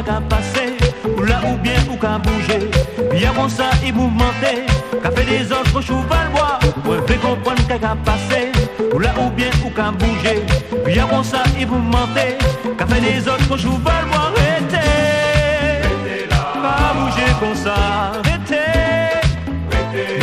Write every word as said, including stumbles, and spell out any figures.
qu'à passer, ou là ou bien ou qu'à bouger. Bien comme ça, il mouvementé, qu'a fait des autres pour cheval bois. Ou fait comprendre qu'à passer, ou là ou bien ou qu'à bouger. Bien comme ça, il mouvementé, qu'a fait des autres pour cheval bois. Arrêtez, pas bouger comme ça, arrêtez.